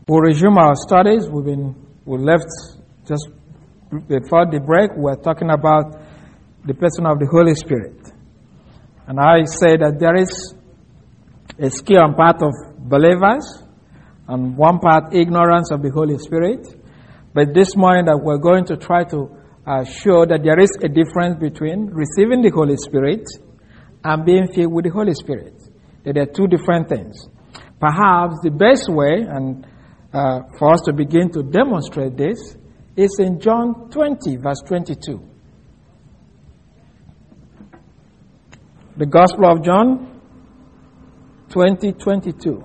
We'll resume our studies. We left just before the break. We're talking about the person of the Holy Spirit. And I say that there is a skill on part of believers and one part ignorance of the Holy Spirit. But this morning that we're going to try to show that there is a difference between receiving the Holy Spirit and being filled with the Holy Spirit. That they are two different things. Perhaps the best way and for us to begin to demonstrate this is in John 20, verse 22. The Gospel of John 20:22.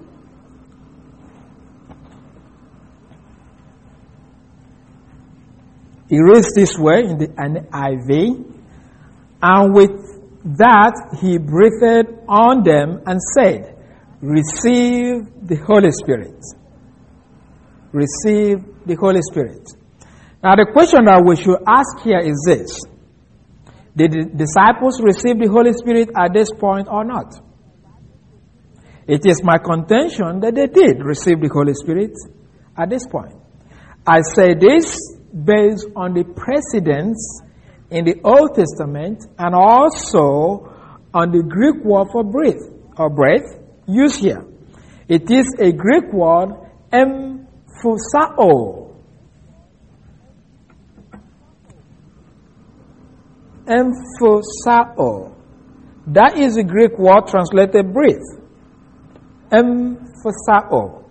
He reads this way in the NIV, and with that he breathed on them and said, "Receive the Holy Spirit." Receive the Holy Spirit. Now the question that we should ask here is this: did the disciples receive the Holy Spirit at this point or not? It is my contention that they did receive the Holy Spirit at this point. I say this based on the precedents in the Old Testament and also on the Greek word for breath or breath used here. It is a Greek word, emphusao. Emphusao. That is the Greek word translated breathe. Emphusao.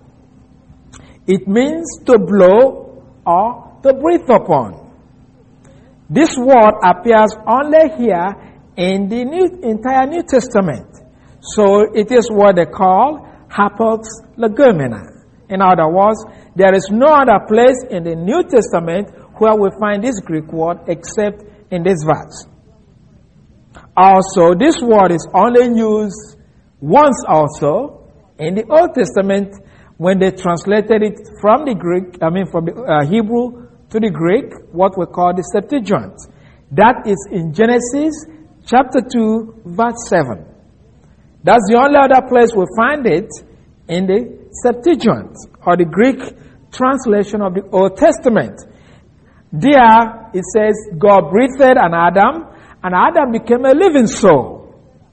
It means to blow or to breathe upon. This word appears only here in the entire New Testament. So it is what they call hapax legomena. In other words, there is no other place in the New Testament where we find this Greek word except in this verse. Also, this word is only used once also in the Old Testament when they translated it from the Greek, from the Hebrew to the Greek, what we call the Septuagint. That is in Genesis chapter 2, verse 7. That's the only other place we find it in the Septuagint, or the Greek translation of the Old Testament. There it says God breathed on Adam, and Adam became a living soul.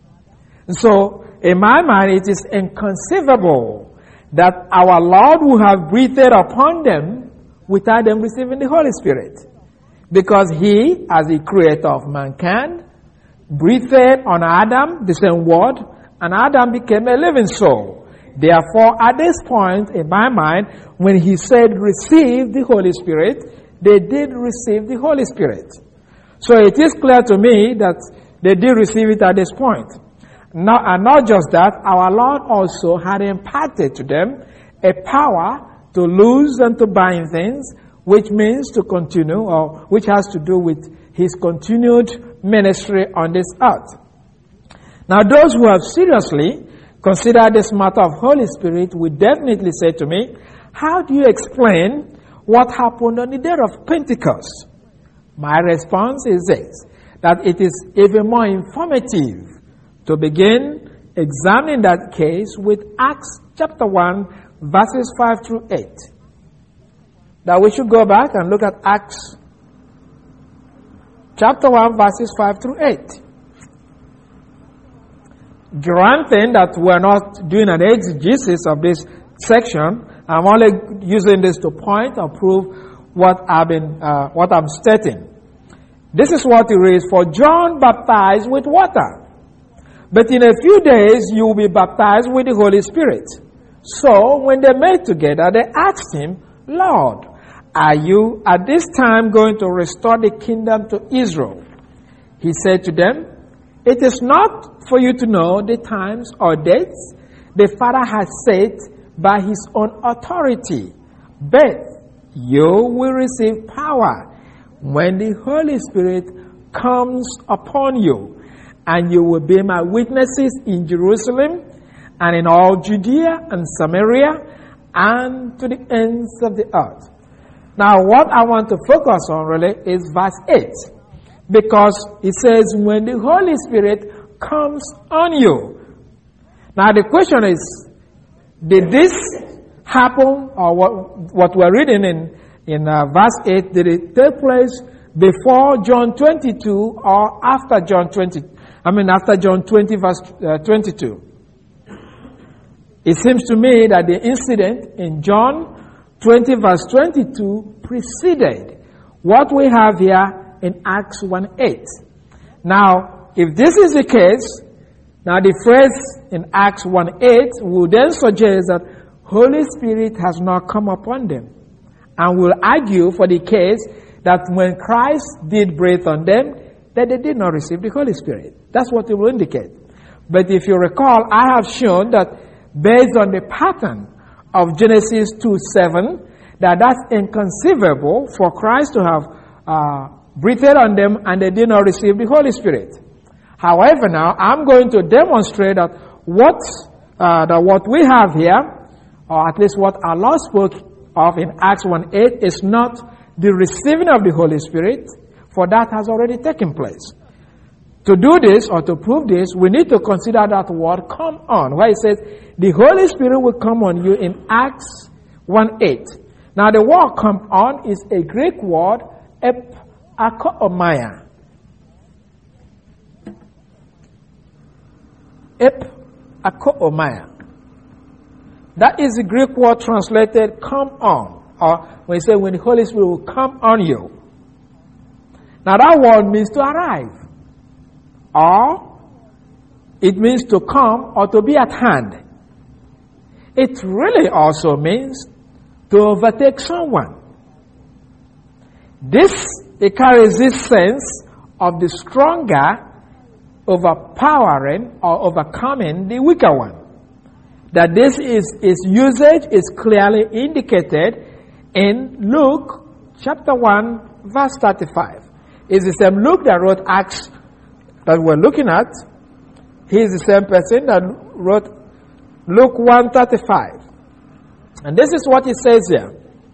So, in my mind, it is inconceivable that our Lord would have breathed upon them without them receiving the Holy Spirit. Because He, as the creator of mankind, breathed on Adam, the same word, and Adam became a living soul. Therefore, at this point, in my mind, when He said, receive the Holy Spirit, they did receive the Holy Spirit. So it is clear to me that they did receive it at this point. Now, and not just that, our Lord also had imparted to them a power to loose and to bind things, which means to continue, or which has to do with His continued ministry on this earth. Now, those who have seriously considered this matter of Holy Spirit will definitely say to me, how do you explain what happened on the day of Pentecost? My response is this, that it is even more informative to begin examining that case with Acts chapter 1, verses 5 through 8. Now we should go back and look at Acts chapter 1, verses 5 through 8. Granting that we're not doing an exegesis of this section, I'm only using this to point or prove what I'm stating. This is what it reads: for John baptized with water, but in a few days you will be baptized with the Holy Spirit. So when they met together, they asked him, Lord, are you at this time going to restore the kingdom to Israel? He said to them, it is not for you to know the times or dates the Father has set by His own authority, but you will receive power when the Holy Spirit comes upon you, and you will be my witnesses in Jerusalem and in all Judea and Samaria and to the ends of the earth. Now, what I want to focus on really is verse 8, because it says, when the Holy Spirit comes on you. Now, the question is, did this happen, or what we're reading in verse 8, did it take place before John 22 or after John 20? After John 20 verse 22. It seems to me that the incident in John 20 verse 22 preceded what we have here in Acts 1:8. Now, if this is the case, now the phrase in Acts 1:8 will then suggest that Holy Spirit has not come upon them, and will argue for the case that when Christ did breathe on them, that they did not receive the Holy Spirit. That's what it will indicate. But if you recall, I have shown that based on the pattern of Genesis 2:7, that's inconceivable for Christ to have breathed on them and they did not receive the Holy Spirit. However, now I'm going to demonstrate that what we have here, or at least what our Lord spoke of in Acts 1:8, is not the receiving of the Holy Spirit, for that has already taken place. To do this, or to prove this, we need to consider that word "come on," where it says, the Holy Spirit will come on you in Acts 1:8. Now the word "come on" is a Greek word, epikoomia. Epikoomia. That is the Greek word translated "come on," or when you say when the Holy Spirit will come on you. Now that word means to arrive, or it means to come or to be at hand. It really also means to overtake someone. It carries this sense of the stronger overpowering or overcoming the weaker one. That its usage is clearly indicated in Luke chapter 1 verse 35. It's the same Luke that wrote Acts that we're looking at. He is the same person that wrote Luke 1:35. And this is what he says here.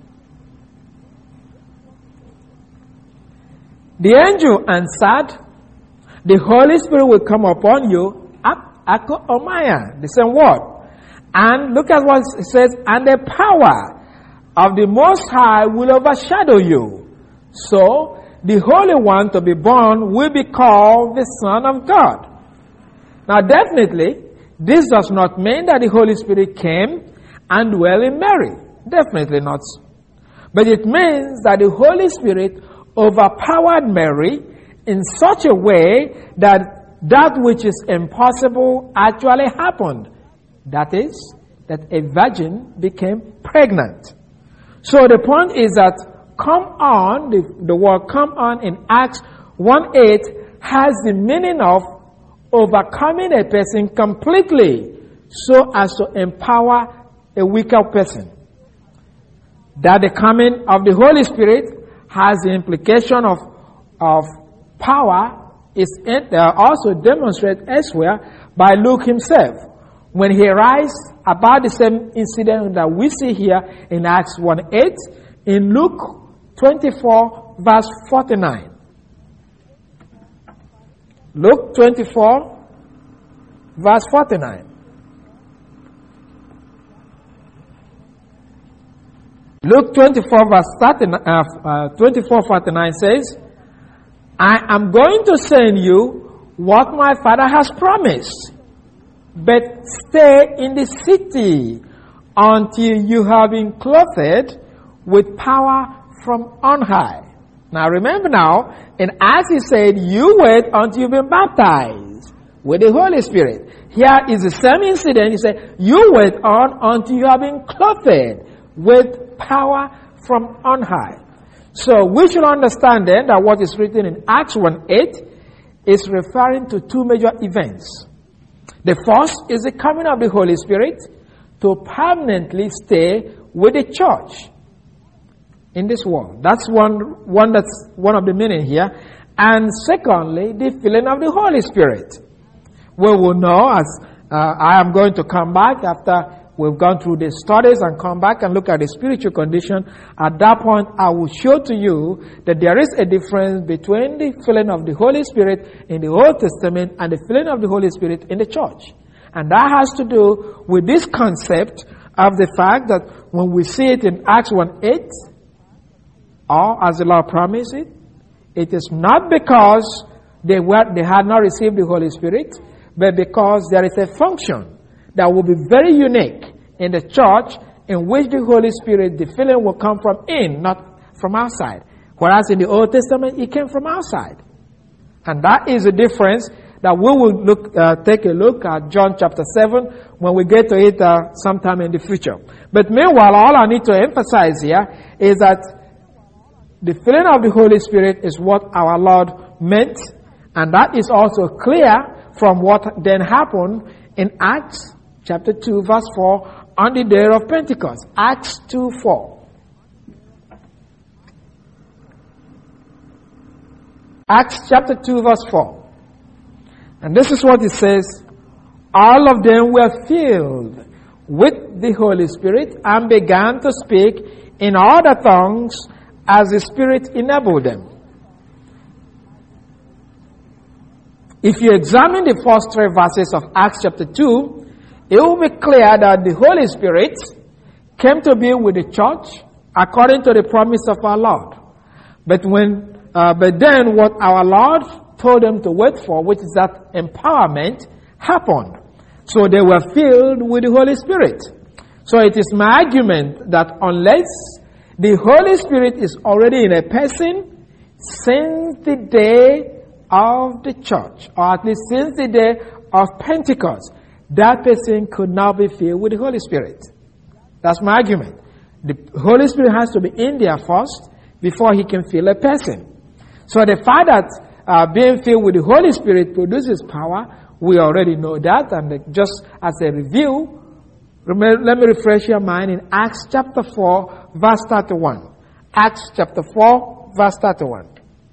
The angel answered, the Holy Spirit will come upon you, epikoomia, the same word. And look at what it says, and the power of the Most High will overshadow you. So, the Holy One to be born will be called the Son of God. Now definitely, this does not mean that the Holy Spirit came and dwelt in Mary. Definitely not. But it means that the Holy Spirit overpowered Mary in such a way that which is impossible actually happened. That is, that a virgin became pregnant. So the point is that come on, the word come on in Acts 1:8 has the meaning of overcoming a person completely so as to empower a weaker person. That the coming of the Holy Spirit has the implication of power is also demonstrated elsewhere by Luke himself, when he writes about the same incident that we see here in Acts 1:8 in Luke 24 verse 49. Luke 24 verse 49. Luke 24 verse 24:49 says, I am going to send you what my Father has promised, but stay in the city until you have been clothed with power from on high. Now remember now, and as he said, you wait until you've been baptized with the Holy Spirit. Here is the same incident. He said, you wait on until you have been clothed with power from on high. So we should understand then that what is written in Acts 1:8 is referring to two major events. The first is the coming of the Holy Spirit to permanently stay with the church in this world. That's one of the meaning here. And secondly, the filling of the Holy Spirit. We will know, as I am going to come back after we've gone through the studies and come back and look at the spiritual condition. At that point, I will show to you that there is a difference between the filling of the Holy Spirit in the Old Testament and the filling of the Holy Spirit in the church. And that has to do with this concept of the fact that when we see it in Acts 1:8, or as the Lord promised it, it is not because they had not received the Holy Spirit, but because there is a function that will be very unique in the church in which the Holy Spirit, the filling will come from in, not from outside. Whereas in the Old Testament, it came from outside. And that is the difference that we will take a look at John chapter 7 when we get to it sometime in the future. But meanwhile, all I need to emphasize here is that the filling of the Holy Spirit is what our Lord meant, and that is also clear from what then happened in Acts chapter 2 verse 4 on the day of Pentecost. Acts 2:4. Acts chapter 2 verse 4. And this is what it says. All of them were filled with the Holy Spirit and began to speak in other tongues as the Spirit enabled them. If you examine the first 3 verses of Acts chapter 2, it will be clear that the Holy Spirit came to be with the church according to the promise of our Lord. But then what our Lord told them to wait for, which is that empowerment, happened. So they were filled with the Holy Spirit. So it is my argument that unless the Holy Spirit is already in a person since the day of the church, or at least since the day of Pentecost, that person could not be filled with the Holy Spirit. That's my argument. The Holy Spirit has to be in there first before he can fill a person. So the fact that being filled with the Holy Spirit produces power, we already know that. And just as a review, let me refresh your mind in Acts chapter 4, verse 31. Acts chapter 4, verse 31.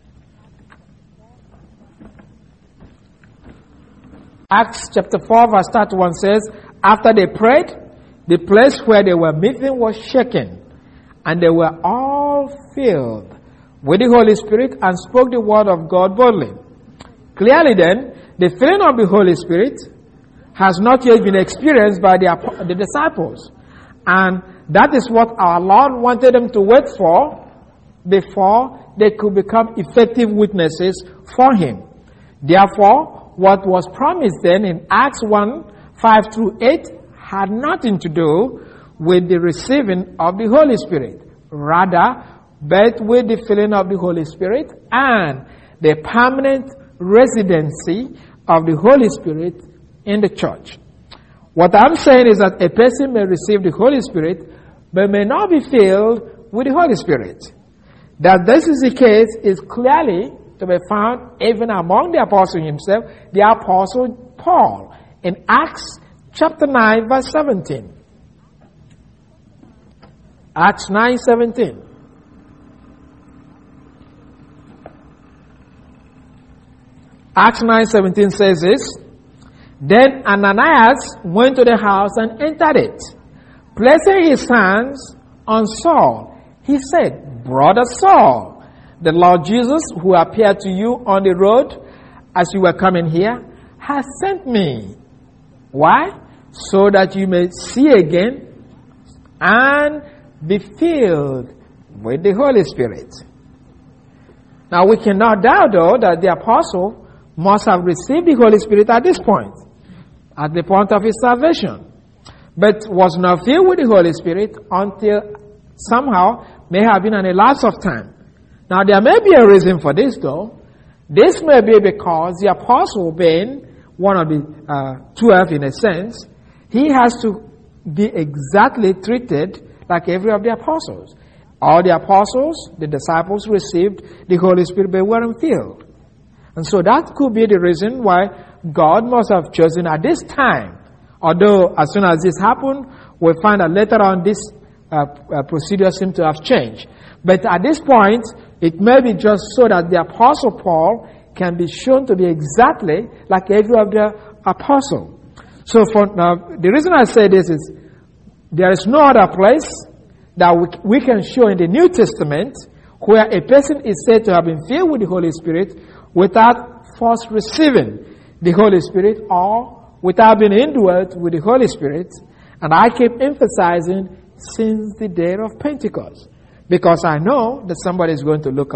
Acts chapter 4, verse 31 says, after they prayed, the place where they were meeting was shaken, and they were all filled with the Holy Spirit and spoke the word of God boldly. Clearly then, the filling of the Holy Spirit has not yet been experienced by the disciples. And that is what our Lord wanted them to wait for before they could become effective witnesses for Him. Therefore, what was promised then in Acts 1, 5 through 8 had nothing to do with the receiving of the Holy Spirit. Rather, but with the filling of the Holy Spirit and the permanent residency of the Holy Spirit in the church. What I'm saying is that a person may receive the Holy Spirit but may not be filled with the Holy Spirit. That this is the case is clearly to be found even among the apostle himself, the apostle Paul, in Acts chapter 9 verse 17. Acts 9:17. Acts 9:17 says this. Then Ananias went to the house and entered it. Placing his hands on Saul, he said, Brother Saul, the Lord Jesus, who appeared to you on the road as you were coming here, has sent me. Why? So that you may see again and be filled with the Holy Spirit. Now we cannot doubt, though, that the apostle must have received the Holy Spirit at this point, at the point of his salvation, but was not filled with the Holy Spirit until somehow may have been an elapse of time. Now there may be a reason for this, though. This may be because the apostle, being one of the 12 in a sense, he has to be exactly treated like every of the apostles. All the apostles, the disciples, received the Holy Spirit but weren't filled. And so that could be the reason why God must have chosen at this time. Although as soon as this happened, we find that later on this procedure seemed to have changed. But at this point, it may be just so that the apostle Paul can be shown to be exactly like every other apostle. So the reason I say this is there is no other place that we can show in the New Testament where a person is said to have been filled with the Holy Spirit without first receiving the Holy Spirit or without being indwelt with the Holy Spirit And I keep emphasizing since the day of Pentecost. Because I know that somebody is going to look,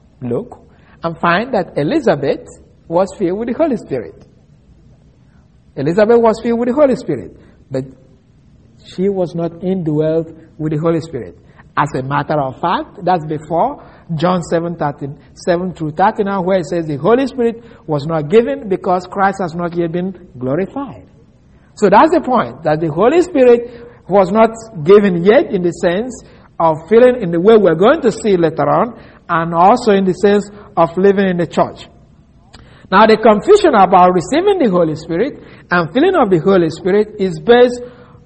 and find that Elizabeth was filled with the Holy Spirit. Elizabeth was filled with the Holy Spirit. But she was not indwelt with the Holy Spirit. As a matter of fact, that's before John 7 through 39, where it says the Holy Spirit was not given because Christ has not yet been glorified. So that's the point, that the Holy Spirit was not given yet in the sense of filling in the way we're going to see later on, and also in the sense of living in the church. Now, the confusion about receiving the Holy Spirit and filling of the Holy Spirit is based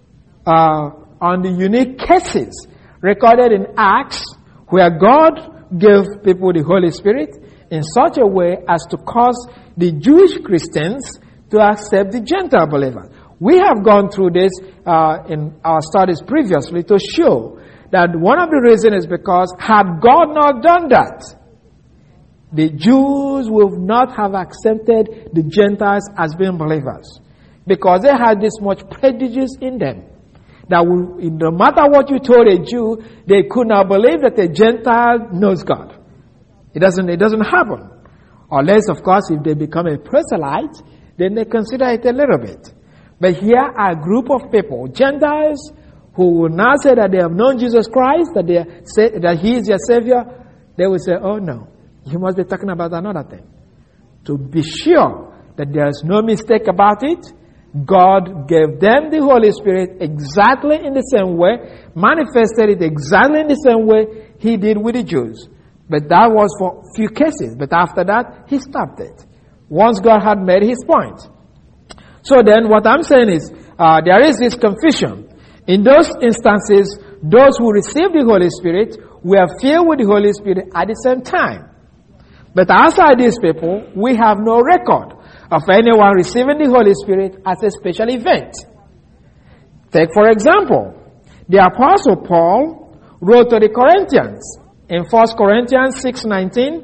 on the unique cases recorded in Acts, where God gave people the Holy Spirit in such a way as to cause the Jewish Christians to accept the Gentile believers. We have gone through this in our studies previously to show that one of the reasons is because had God not done that, the Jews would not have accepted the Gentiles as being believers, because they had this much prejudice in them that no matter what you told a Jew, they could not believe that a Gentile knows God. It doesn't happen. Unless, of course, if they become a proselyte, then they consider it a little bit. But here are a group of people, Gentiles, who will now say that they have known Jesus Christ, that He is their Savior. They will say, oh no, you must be talking about another thing. To be sure that there is no mistake about it, God gave them the Holy Spirit exactly in the same way, manifested it exactly in the same way He did with the Jews. But that was for few cases. But after that, He stopped it, once God had made His point. So then what I'm saying is, there is this confusion. In those instances, those who received the Holy Spirit were filled with the Holy Spirit at the same time. But outside these people, we have no record of anyone receiving the Holy Spirit as a special event. Take, for example, the Apostle Paul wrote to the Corinthians in 1 Corinthians 6:19.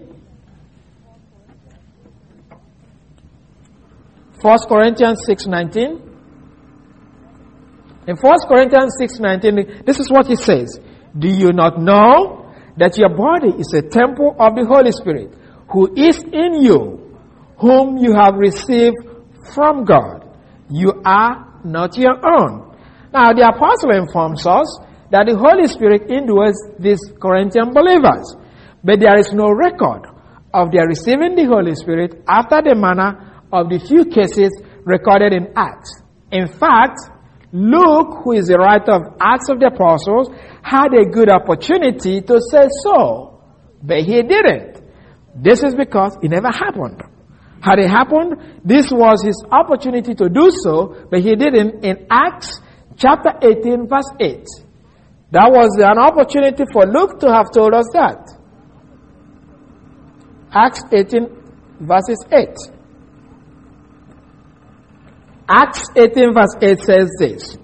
1 Corinthians 6:19. In 1 Corinthians 6:19, this is what he says. Do you not know that your body is a temple of the Holy Spirit, who is in you, whom you have received from God? You are not your own. Now, the apostle informs us that the Holy Spirit indwells these Corinthian believers, but there is no record of their receiving the Holy Spirit after the manner of the few cases recorded in Acts. In fact, Luke, who is the writer of Acts of the Apostles, had a good opportunity to say so, but he didn't. This is because it never happened. Had it happened, this was his opportunity to do so, but he didn't in Acts chapter 18, verse 8. That was an opportunity for Luke to have told us that. Acts 18, verses 8. Acts 18 verse 8 says this.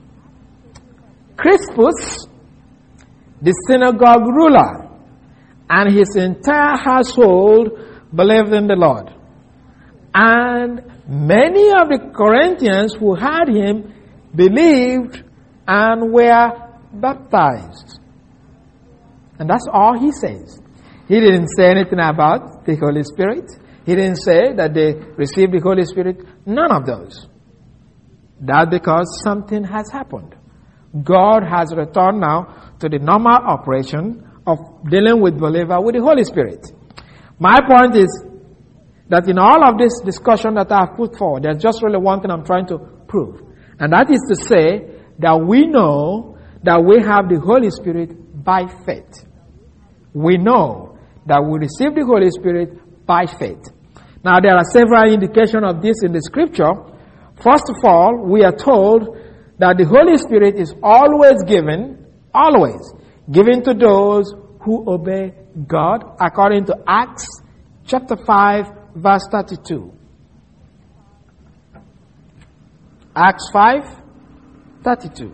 Crispus, the synagogue ruler, and his entire household believed in the Lord. And many of the Corinthians who had him believed and were baptized. And that's all he says. He didn't say anything about the Holy Spirit. He didn't say that they received the Holy Spirit. None of those. That's because something has happened. God has returned now to the normal operation of dealing with believer with the Holy Spirit. My point is that in all of this discussion that I have put forward, there's just really one thing I'm trying to prove. And that is to say that we know that we have the Holy Spirit by faith. We know that we receive the Holy Spirit by faith. Now, there are several indications of this in the scripture. First of all, we are told that the Holy Spirit is always given to those who obey God, according to Acts chapter 5, verse 32. Acts 5, 32.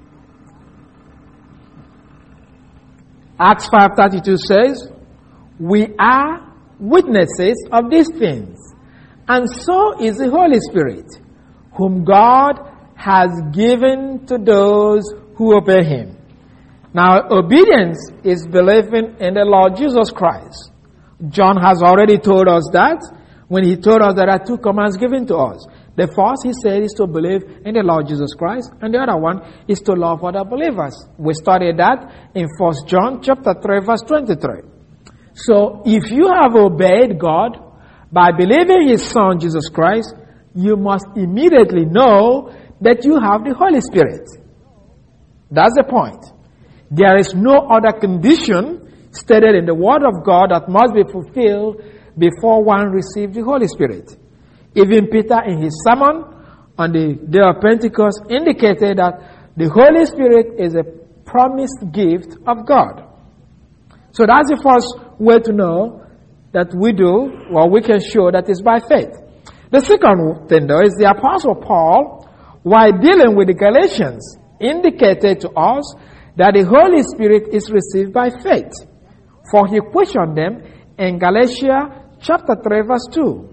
Acts 5:32 says, we are witnesses of these things, and so is the Holy Spirit, whom God has given to those who obey him. Now, obedience is believing in the Lord Jesus Christ. John has already told us that when he told us there are two commands given to us. The first, he said, is to believe in the Lord Jesus Christ, and the other one is to love other believers. We studied that in 1 John chapter 3, verse 23. So, if you have obeyed God by believing his Son, Jesus Christ, you must immediately know that you have the Holy Spirit. That's the point. There is no other condition stated in the Word of God that must be fulfilled before one receives the Holy Spirit. Even Peter in his sermon on the day of Pentecost indicated that the Holy Spirit is a promised gift of God. So that's the first way to know that we can show that it's by faith. The second thing though is the Apostle Paul, while dealing with the Galatians, indicated to us that the Holy Spirit is received by faith. For he questioned them in Galatians chapter 3 verse 2.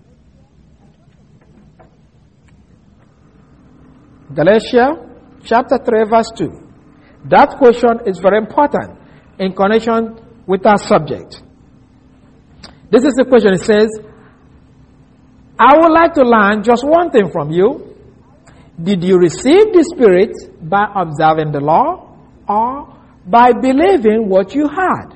Galatians chapter 3 verse 2. That question is very important in connection with our subject. This is the question. It says, I would like to learn just one thing from you. Did you receive the Spirit by observing the law or by believing what you heard?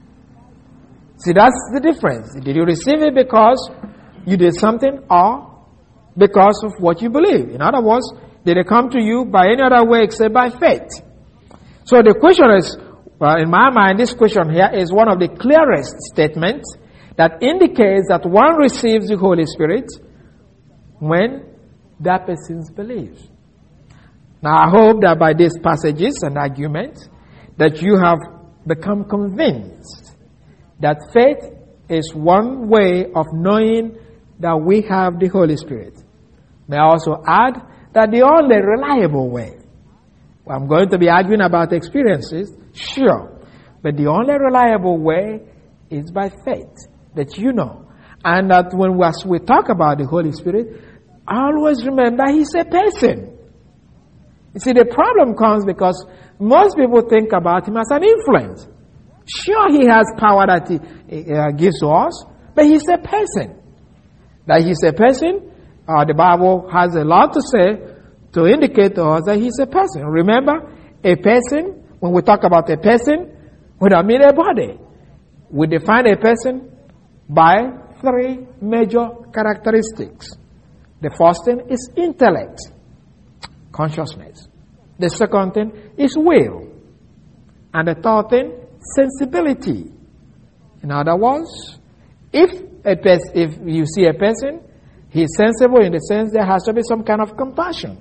See, that's the difference. Did you receive it because you did something or because of what you believe? In other words, did it come to you by any other way except by faith? So the question is, in my mind, this question here is one of the clearest statements that indicates that one receives the Holy Spirit when that person believes. Now, I hope that by these passages and arguments that you have become convinced that faith is one way of knowing that we have the Holy Spirit. May I also add that the only reliable way, I'm going to be arguing about experiences, sure, but the only reliable way is by faith, that you know. And that when we talk about the Holy Spirit, always remember he's a person. You see, the problem comes because most people think about him as an influence. Sure, he has power that he gives to us, but he's a person. That he's a person, the Bible has a lot to say to indicate to us that he's a person. Remember, a person, when we talk about a person, we don't mean a body. We define a person by three major characteristics. The first thing is intellect, consciousness. The second thing is will. And the third thing, sensibility. In other words, if you see a person, he's sensible in the sense there has to be some kind of compassion.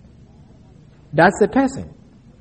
That's a person.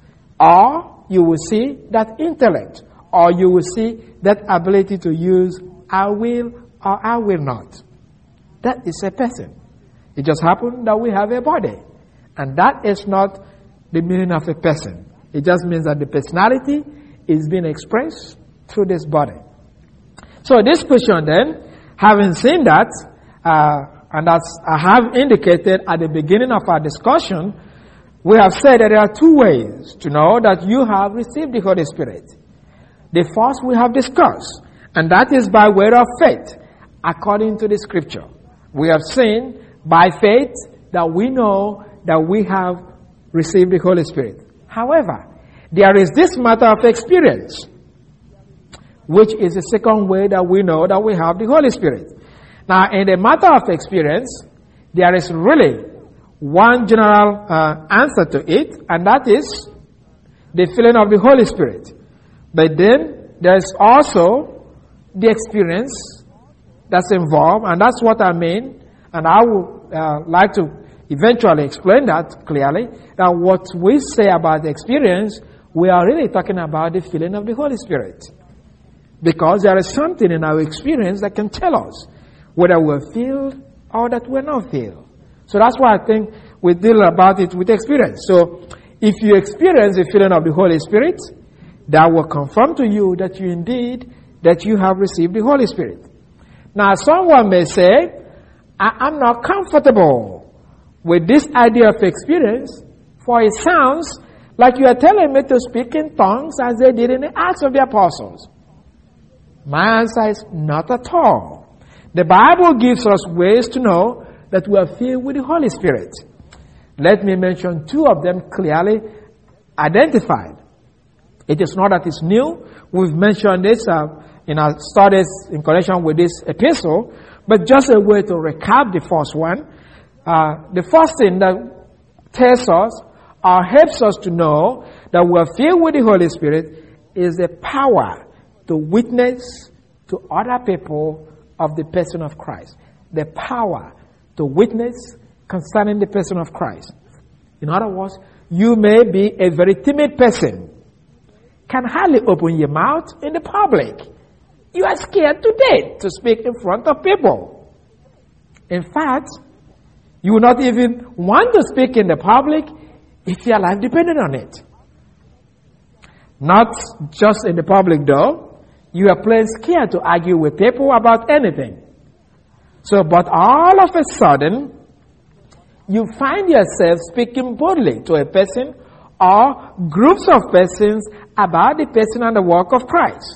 Or you will see that intellect, or you will see that ability to use I will or I will not. That is a person. It just happened that we have a body. And that is not the meaning of a person. It just means that the personality is being expressed through this body. So this question then, having seen that, and as I have indicated at the beginning of our discussion, we have said that there are two ways to know that you have received the Holy Spirit. The first we have discussed, and that is by way of faith, according to the Scripture. We have seen by faith that we know that we have received the Holy Spirit. However, there is this matter of experience, which is the second way that we know that we have the Holy Spirit. Now, in the matter of experience, there is really one general answer to it, and that is the filling of the Holy Spirit. But then there is also the experience that's involved, and that's what I mean, and I would like to eventually explain that clearly, that what we say about the experience, we are really talking about the filling of the Holy Spirit. Because there is something in our experience that can tell us whether we're filled or that we're not filled. So that's why I think we deal about it with experience. So if you experience the filling of the Holy Spirit, that will confirm to you that you have received the Holy Spirit. Now someone may say, I'm not comfortable with this idea of experience, for it sounds like you are telling me to speak in tongues as they did in the Acts of the Apostles. My answer is not at all. The Bible gives us ways to know that we are filled with the Holy Spirit. Let me mention two of them clearly identified. It is not that it's new. We've mentioned this in our studies in connection with this epistle, but just a way to recap the first one. The first thing that tells us or helps us to know that we are filled with the Holy Spirit is the power to witness to other people of the person of Christ. The power to witness concerning the person of Christ. In other words, you may be a very timid person, can hardly open your mouth in the public. You are scared to death to speak in front of people. In fact, you will not even want to speak in the public if your life depended on it. Not just in the public though. You are plain scared to argue with people about anything. But all of a sudden, you find yourself speaking boldly to a person or groups of persons about the person and the work of Christ.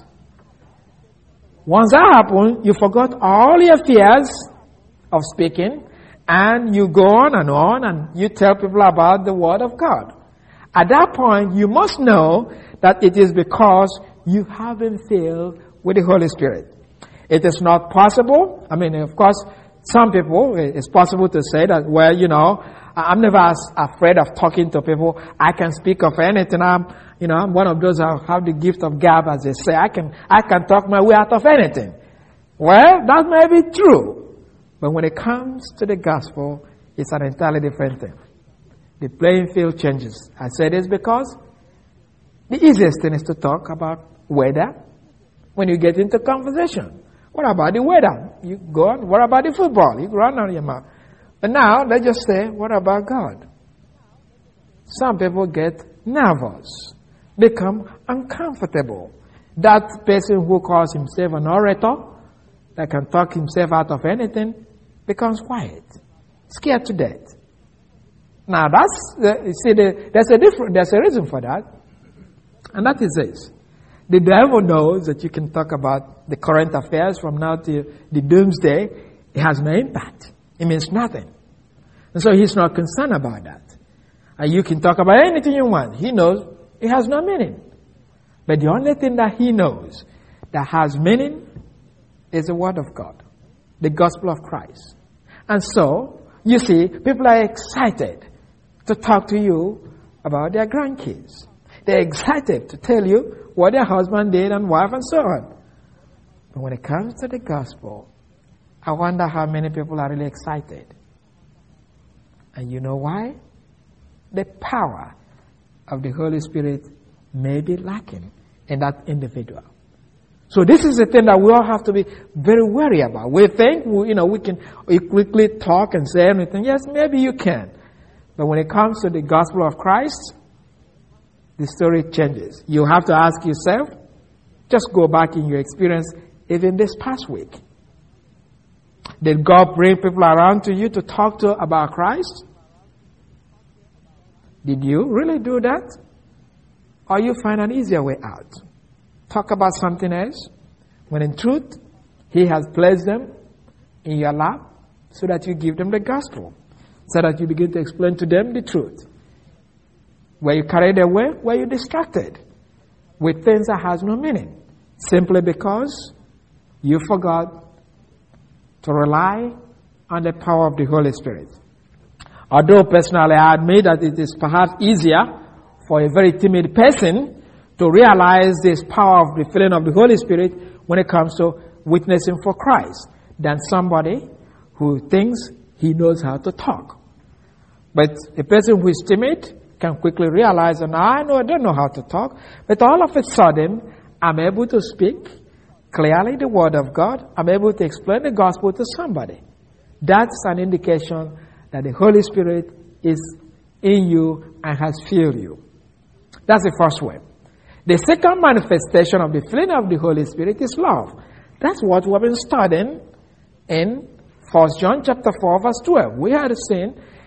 Once that happened, you forgot all your fears of speaking, and you go on and you tell people about the Word of God. At that point, you must know that it is because you have been filled with the Holy Spirit. It is not possible. Of course, some people, it's possible to say that, I'm never afraid of talking to people. I can speak of anything. I'm one of those who have the gift of gab, as they say. I can talk my way out of anything. Well, that may be true. But when it comes to the gospel, it's an entirely different thing. The playing field changes. I say this because the easiest thing is to talk about weather when you get into conversation. What about the weather? You go on. What about the football? You run on your mouth. But now, let's just say, what about God? Some people get nervous, become uncomfortable. That person who calls himself an orator, that can talk himself out of anything, becomes quiet, scared to death. Now, there's a reason for that, and that is this. The devil knows that you can talk about the current affairs from now to the doomsday. It has no impact. It means nothing. And so he's not concerned about that. And you can talk about anything you want. He knows it has no meaning. But the only thing that he knows that has meaning is the Word of God, the gospel of Christ. And so, you see, people are excited to talk to you about their grandkids. They're excited to tell you what their husband did and wife and so on. But when it comes to the gospel, I wonder how many people are really excited. And you know why? The power of the Holy Spirit may be lacking in that individual. So this is the thing that we all have to be very wary about. We think, we can quickly talk and say anything. Yes, maybe you can. But when it comes to the gospel of Christ, the story changes. You have to ask yourself, just go back in your experience even this past week. Did God bring people around to you to talk to about Christ? Did you really do that? Or you find an easier way out? Talk about something else, when in truth, He has placed them in your lap so that you give them the gospel, so that you begin to explain to them the truth. Were you carried away? Were you distracted with things that has no meaning? Simply because you forgot to rely on the power of the Holy Spirit. Although personally I admit that it is perhaps easier for a very timid person to realize this power of the filling of the Holy Spirit when it comes to witnessing for Christ than somebody who thinks he knows how to talk. But a person who is timid can quickly realize that I don't know how to talk, but all of a sudden I'm able to speak clearly the Word of God. I'm able to explain the gospel to somebody. That's an indication that the Holy Spirit is in you and has filled you. That's the first way. The second manifestation of the filling of the Holy Spirit is love. That's what we've been studying in 1 John chapter 4 verse 12. We had seen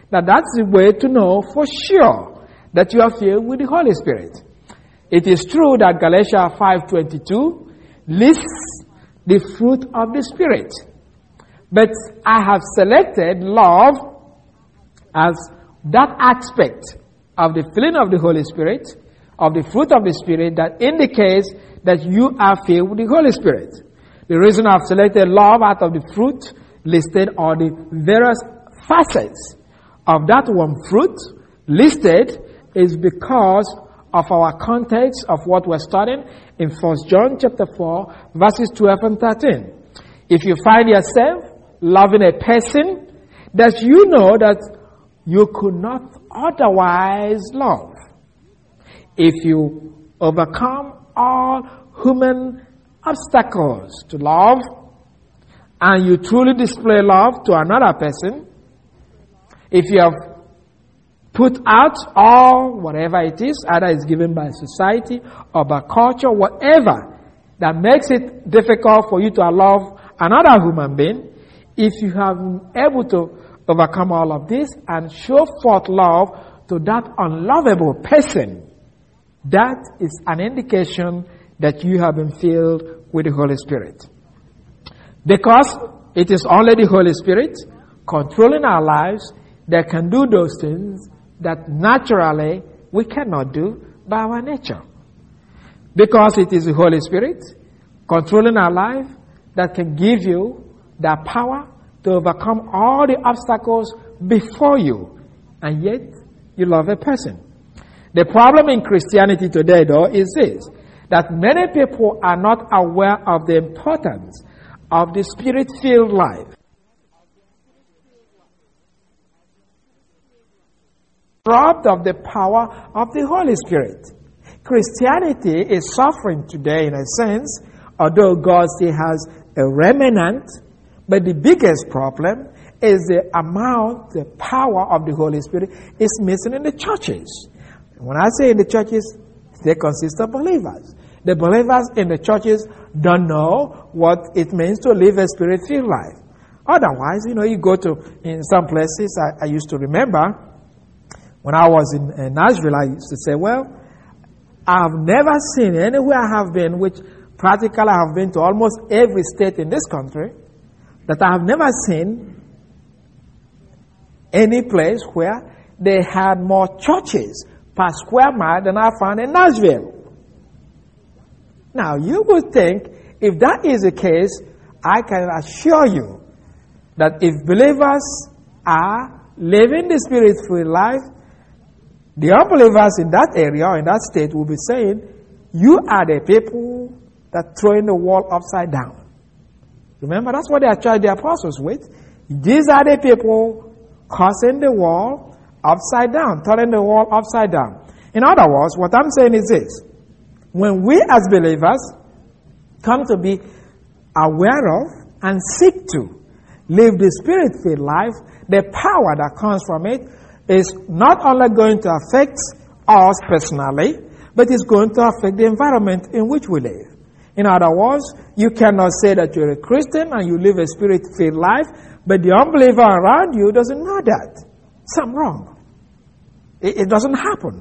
Now that's the way to know for sure that you are filled with the Holy Spirit. It is true that Galatians 5:22 lists the fruit of the Spirit. But I have selected love as that aspect of the filling of the Holy Spirit, of the fruit of the Spirit, that indicates that you are filled with the Holy Spirit. The reason I've selected love out of the fruit listed are the various facets of that one fruit listed is because of our context of what we're studying in 1 John chapter 4, verses 12 and 13. If you find yourself loving a person that you know that you could not otherwise love, if you overcome all human obstacles to love, and you truly display love to another person, if you have put out all whatever it is, either it's given by society or by culture, whatever that makes it difficult for you to love another human being, if you have been able to overcome all of this and show forth love to that unlovable person, that is an indication that you have been filled with the Holy Spirit. Because it is only the Holy Spirit controlling our lives that can do those things that naturally we cannot do by our nature. Because it is the Holy Spirit controlling our life that can give you that power to overcome all the obstacles before you, and yet you love a person. The problem in Christianity today, though, is this, that many people are not aware of the importance of the Spirit-filled life. Robbed of the power of the Holy Spirit. Christianity is suffering today in a sense, although God still has a remnant, but the biggest problem is the amount, the power of the Holy Spirit is missing in the churches. When I say in the churches, they consist of believers. The believers in the churches don't know what it means to live a Spirit-filled life. Otherwise, you go to, in some places, I used to remember, when I was in Nashville, I used to say, well, I've never seen anywhere I have been, which practically I have been to almost every state in this country, that I have never seen any place where they had more churches per square mile than I found in Nashville. Now, you would think, if that is the case, I can assure you that if believers are living the Spirit-filled life, the unbelievers in that area or in that state will be saying, you are the people that throwing the world upside down. Remember, that's what they are charged the apostles with. These are the people causing the world upside down, turning the world upside down. In other words, what I'm saying is this. When we as believers come to be aware of and seek to live the Spirit-filled life, the power that comes from it is not only going to affect us personally, but it's going to affect the environment in which we live. In other words, you cannot say that you're a Christian and you live a Spirit-filled life, but the unbeliever around you doesn't know that. Something wrong. It doesn't happen.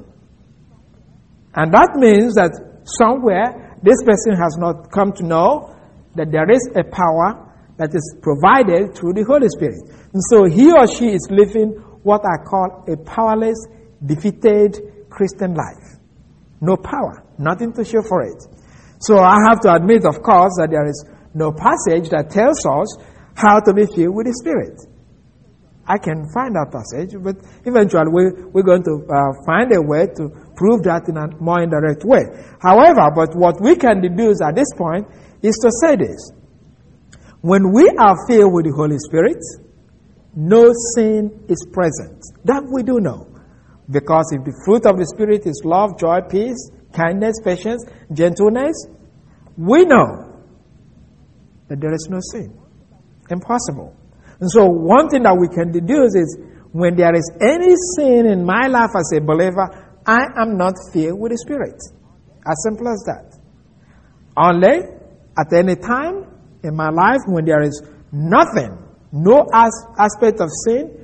And that means that somewhere this person has not come to know that there is a power that is provided through the Holy Spirit. And so he or she is living what I call a powerless, defeated Christian life. No power, nothing to show for it. So I have to admit, of course, that there is no passage that tells us how to be filled with the Spirit. I can find that passage, but eventually we're going to find a way to prove that in a more indirect way. However, but what we can deduce at this point is to say this. When we are filled with the Holy Spirit, no sin is present. That we do know. Because if the fruit of the Spirit is love, joy, peace, kindness, patience, gentleness, we know that there is no sin. Impossible. And so one thing that we can deduce is when there is any sin in my life as a believer, I am not filled with the Spirit. As simple as that. Only at any time in my life when there is nothing, no aspect of sin,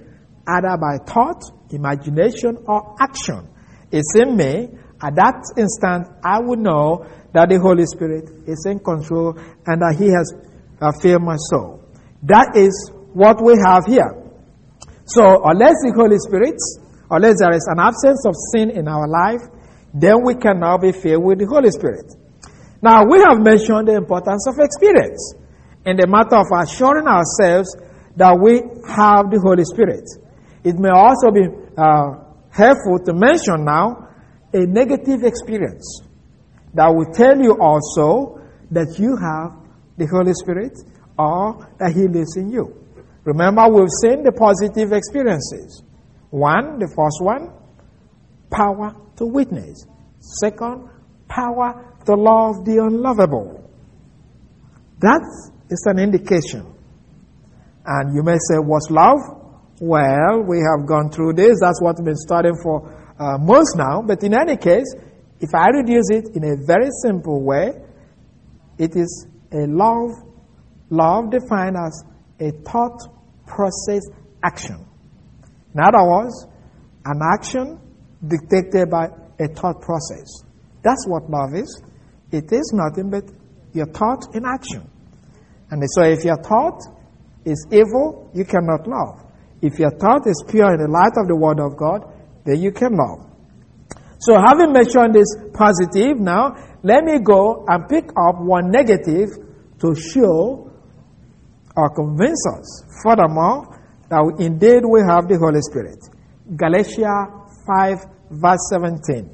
either by thought, imagination, or action, is in me, at that instant I will know that the Holy Spirit is in control and that He has filled my soul. That is what we have here. So unless the Holy Spirit, unless there is an absence of sin in our life, then we cannot be filled with the Holy Spirit. Now, we have mentioned the importance of experience in the matter of assuring ourselves that we have the Holy Spirit. It may also be helpful to mention now a negative experience that will tell you also that you have the Holy Spirit or that He lives in you. Remember, we've seen the positive experiences. One, the first one, power to witness. Second, power to love the unlovable. That is an indication. And you may say, what's love? Well, we have gone through this. That's what we've been studying for months now. But in any case, if I reduce it in a very simple way, it is a love defined as a thought, process, action. In other words, an action dictated by a thought process. That's what love is. It is nothing but your thought in action. And so if your thought is evil, you cannot love. If your thought is pure in the light of the Word of God, then you can love. So having mentioned this positive, now let me go and pick up one negative to show or convince us furthermore that indeed we have the Holy Spirit. Galatians 5 verse 17.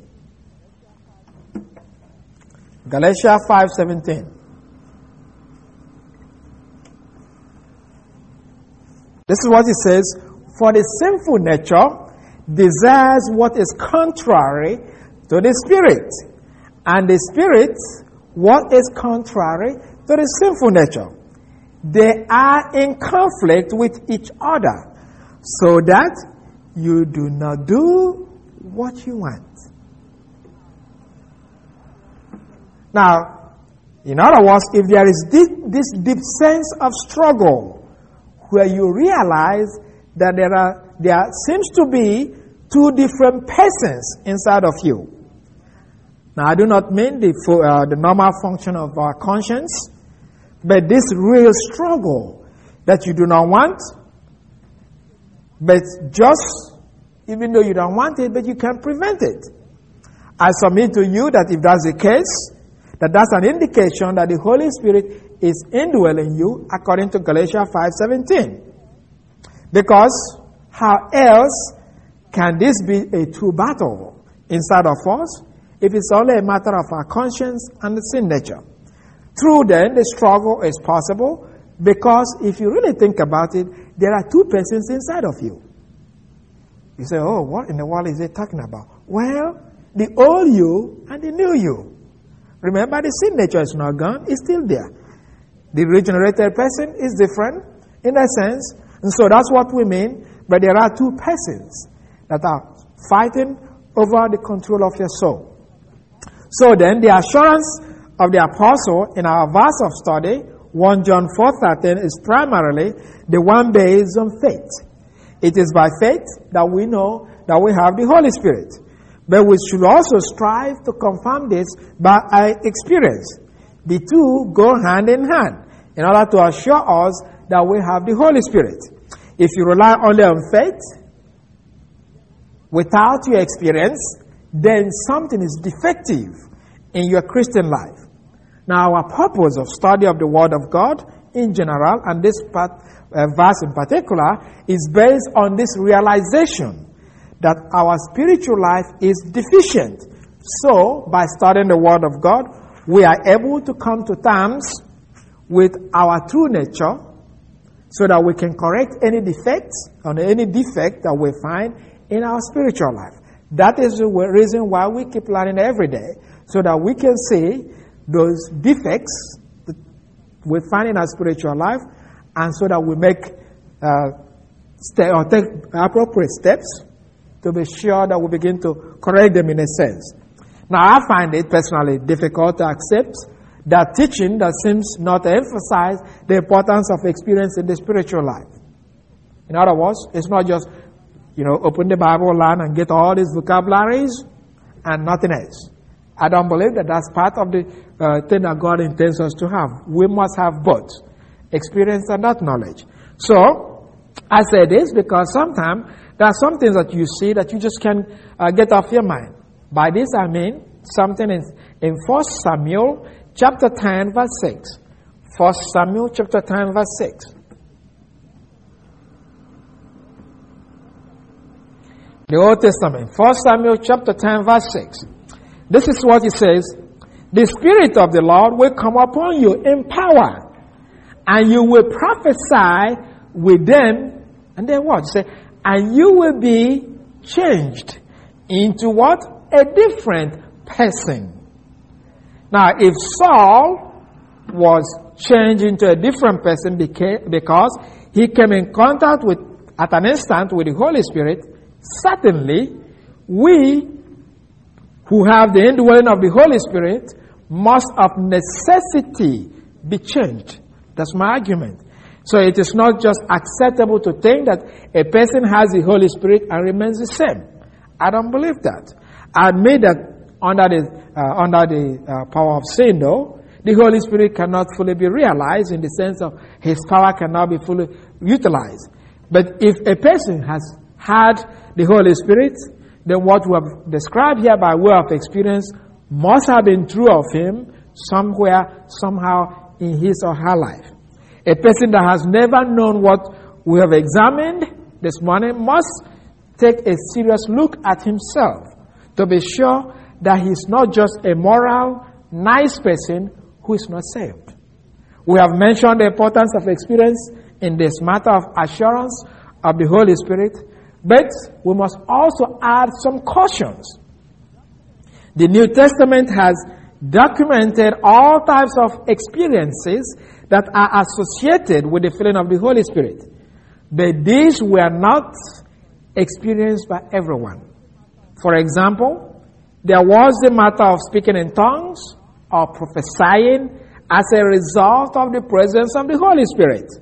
Galatians 5:17. This is what it says, for the sinful nature desires what is contrary to the Spirit, and the Spirit what is contrary to the sinful nature. They are in conflict with each other, so that you do not do what you want. Now, in other words, if there is this deep sense of struggle where you realize that there seems to be two different persons inside of you. Now, I do not mean the normal function of our conscience, but this real struggle that you do not want, but just, even though you don't want it, but you can prevent it. I submit to you that if that's the case, that's an indication that the Holy Spirit is indwelling you according to Galatians 5:17. Because how else can this be a true battle inside of us if it's only a matter of our conscience and the sin nature? True then, the struggle is possible because if you really think about it, there are two persons inside of you. You say, oh, what in the world is it talking about? Well, the old you and the new you. Remember, the sin nature is not gone, it's still there. The regenerated person is different in a sense, and so that's what we mean, but there are two persons that are fighting over the control of your soul. So then, the assurance of the apostle in our verse of study, 1 John 4:13, is primarily the one based on faith. It is by faith that we know that we have the Holy Spirit. But we should also strive to confirm this by our experience. The two go hand in hand in order to assure us that we have the Holy Spirit. If you rely only on faith without your experience, then something is defective in your Christian life. Now, our purpose of study of the Word of God in general, and this verse in particular, is based on this realization that our spiritual life is deficient. So, by studying the Word of God, we are able to come to terms with our true nature so that we can correct any defects or any defect that we find in our spiritual life. That is the reason why we keep learning every day, so that we can see those defects that we find in our spiritual life, and so that we make take appropriate steps to be sure that we begin to correct them in a sense. Now, I find it personally difficult to accept that teaching that seems not to emphasize the importance of experience in the spiritual life. In other words, it's not just open the Bible, learn, and get all these vocabularies and nothing else. I don't believe that that's part of the thing that God intends us to have. We must have both experience and that knowledge. So, I say this because sometimes there are some things that you see that you just can't get off your mind. By this I mean something in 1 Samuel chapter 10 verse 6. 1 Samuel chapter 10 verse 6. The Old Testament, 1 Samuel chapter 10 verse 6. This is what it says. The Spirit of the Lord will come upon you in power, and you will prophesy with them. And then what? Say, and you will be changed into what? A different person. Now, if Saul was changed into a different person because he came in contact with, at an instant, with the Holy Spirit, certainly we who have the indwelling of the Holy Spirit must of necessity be changed. That's my argument. So it is not just acceptable to think that a person has the Holy Spirit and remains the same. I don't believe that. I admit that under the power of sin, though, the Holy Spirit cannot fully be realized in the sense of his power cannot be fully utilized. But if a person has had the Holy Spirit, then what we have described here by way of experience must have been true of him somewhere, somehow in his or her life. A person that has never known what we have examined this morning must take a serious look at himself to be sure that he's not just a moral, nice person who is not saved. We have mentioned the importance of experience in this matter of assurance of the Holy Spirit, but we must also add some cautions. The New Testament has documented all types of experiences that are associated with the filling of the Holy Spirit. But these were not experienced by everyone. For example, there was the matter of speaking in tongues or prophesying as a result of the presence of the Holy Spirit.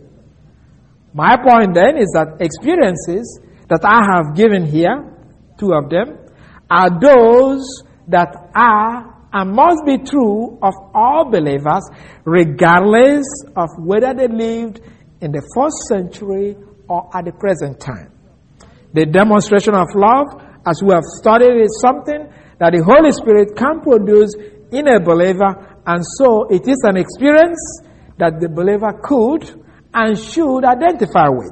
My point then is that experiences that I have given here, two of them, are those that are and must be true of all believers, regardless of whether they lived in the first century or at the present time. The demonstration of love, as we have studied, is something that the Holy Spirit can produce in a believer, and so it is an experience that the believer could and should identify with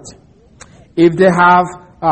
if they have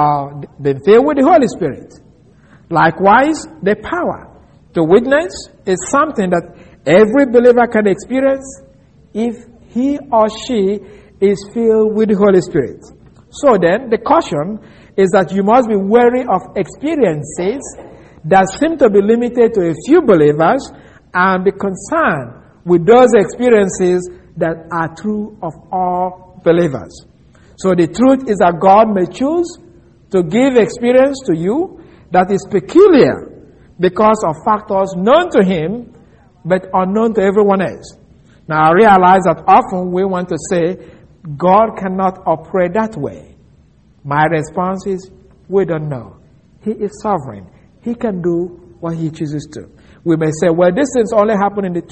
been filled with the Holy Spirit. Likewise, the power to witness is something that every believer can experience if he or she is filled with the Holy Spirit. So then, the caution is that you must be wary of experiences that seem to be limited to a few believers and be concerned with those experiences that are true of all believers. So the truth is that God may choose to give experience to you that is peculiar because of factors known to him but unknown to everyone else. Now I realize that often we want to say God cannot operate that way. My response is, we don't know. He is sovereign. He can do what he chooses to. We may say, well, this things only happened in the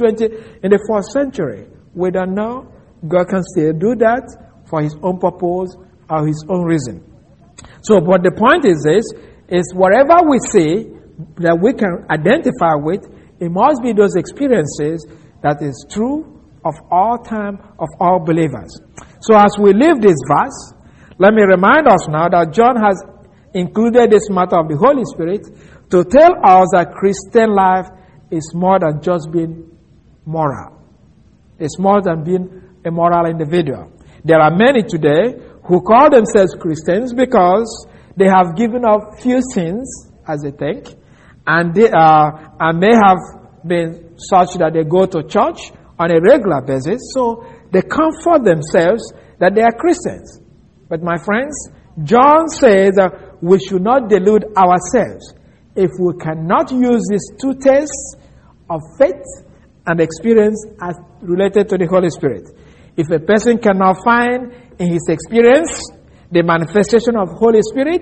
4th century. We don't know. God can still do that for his own purpose or his own reason. So, but the point is this, is whatever we see that we can identify with, it must be those experiences that is true of all time, of all believers. So as we leave this verse, let me remind us now that John has included this matter of the Holy Spirit to tell us that Christian life is more than just being moral. It's more than being a moral individual. There are many today who call themselves Christians because they have given up few sins, as they think, and they may have been such that they go to church on a regular basis, so they comfort themselves that they are Christians. But my friends, John says that we should not delude ourselves if we cannot use these two tests of faith and experience as related to the Holy Spirit. If a person cannot find in his experience the manifestation of Holy Spirit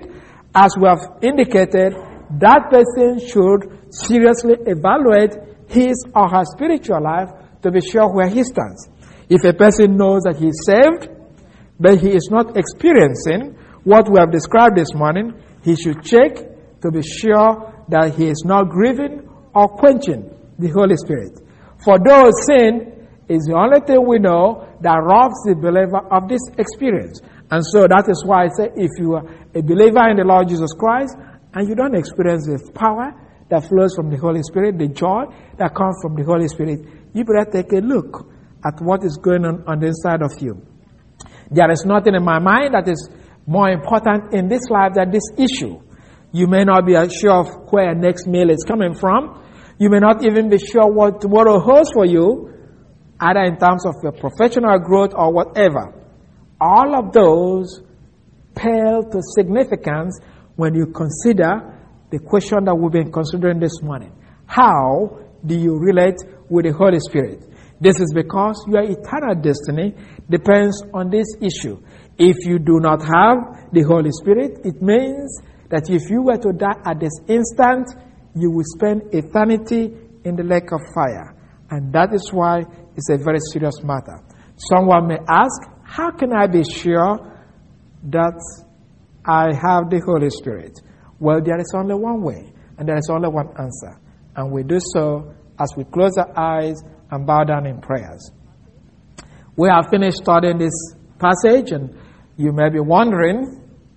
As we have indicated, that person should seriously evaluate his or her spiritual life to be sure where he stands. If a person knows that he is saved, but he is not experiencing what we have described this morning, he should check to be sure that he is not grieving or quenching the Holy Spirit. For though sin is the only thing we know that robs the believer of this experience. And so that is why I say if you are a believer in the Lord Jesus Christ and you don't experience the power that flows from the Holy Spirit, the joy that comes from the Holy Spirit, you better take a look at what is going on the inside of you. There is nothing in my mind that is more important in this life than this issue. You may not be sure of where your next meal is coming from. You may not even be sure what tomorrow holds for you, either in terms of your professional growth or whatever. All of those pale to significance when you consider the question that we've been considering this morning. How do you relate with the Holy Spirit? This is because your eternal destiny depends on this issue. If you do not have the Holy Spirit, it means that if you were to die at this instant, you will spend eternity in the lake of fire. And that is why it's a very serious matter. Someone may ask, how can I be sure that I have the Holy Spirit? Well, there is only one way, and there is only one answer. And we do so as we close our eyes and bow down in prayers. We have finished studying this passage, and you may be wondering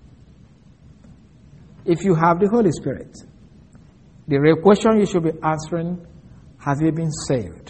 if you have the Holy Spirit. The real question you should be answering, have you been saved?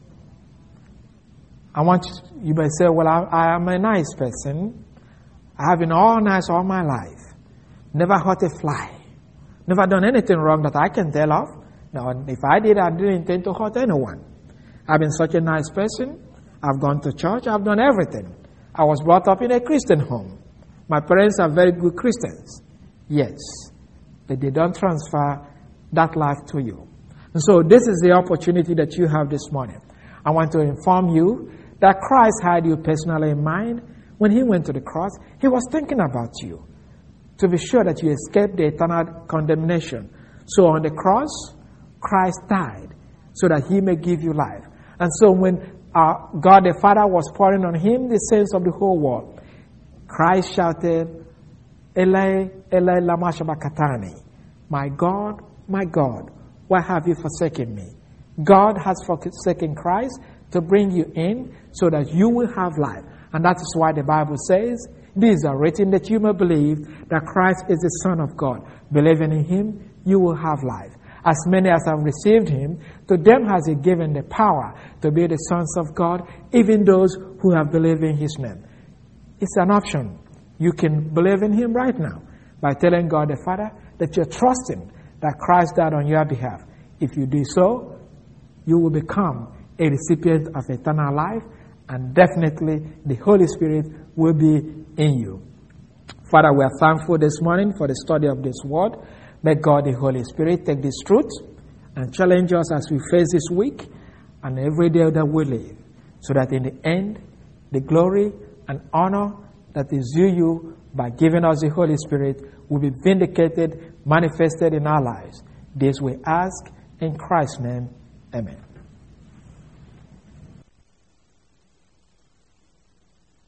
You may say, well, I am a nice person. I have been all nice all my life. Never hurt a fly. Never done anything wrong that I can tell of. Now, if I did, I didn't intend to hurt anyone. I've been such a nice person. I've gone to church. I've done everything. I was brought up in a Christian home. My parents are very good Christians. Yes. But they don't transfer that life to you. And so this is the opportunity that you have this morning. I want to inform you that Christ had you personally in mind. When he went to the cross, he was thinking about you to be sure that you escape the eternal condemnation. So on the cross, Christ died so that he may give you life. And so when God the Father was pouring on him the sins of the whole world, Christ shouted, Eli, Eli, lama sabachthani. My God, why have you forsaken me? God has forsaken Christ to bring you in so that you will have life. And that is why the Bible says, these are written that you may believe that Christ is the Son of God. Believing in him, you will have life. As many as have received him, to them has he given the power to be the sons of God, even those who have believed in his name. It's an option. You can believe in him right now by telling God the Father that you're trusting that Christ died on your behalf. If you do so, you will become a recipient of eternal life, and definitely the Holy Spirit will be in you. Father, we are thankful this morning for the study of this word. May God, the Holy Spirit, take this truth and challenge us as we face this week and every day that we live, so that in the end, the glory and honor that is due you by giving us the Holy Spirit will be vindicated, manifested in our lives. This we ask in Christ's name. Amen.